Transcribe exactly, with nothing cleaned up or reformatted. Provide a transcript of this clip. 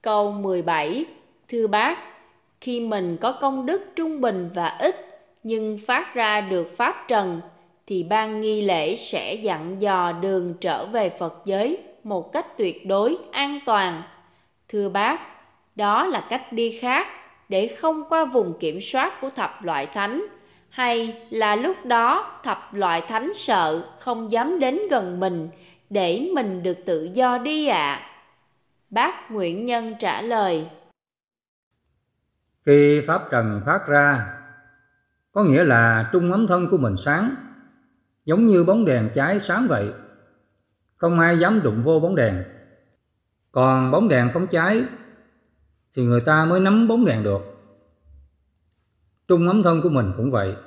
Câu mười bảy. Thưa bác, khi mình có công đức trung bình và ít nhưng phát ra được pháp trần thì ban nghi lễ sẽ dặn dò đường trở về Phật giới một cách tuyệt đối an toàn. Thưa bác, đó là cách đi khác để không qua vùng kiểm soát của thập loại thánh, hay là lúc đó thập loại thánh sợ không dám đến gần mình để mình được tự do đi ạ? À? Bác Nguyện Nhân trả lời: Khi pháp trần phát ra, có nghĩa là trung ấm thân của mình sáng, giống như bóng đèn cháy sáng vậy. Không ai dám đụng vô bóng đèn. Còn bóng đèn không cháy thì người ta mới nắm bóng đèn được. Trung ấm thân của mình cũng vậy.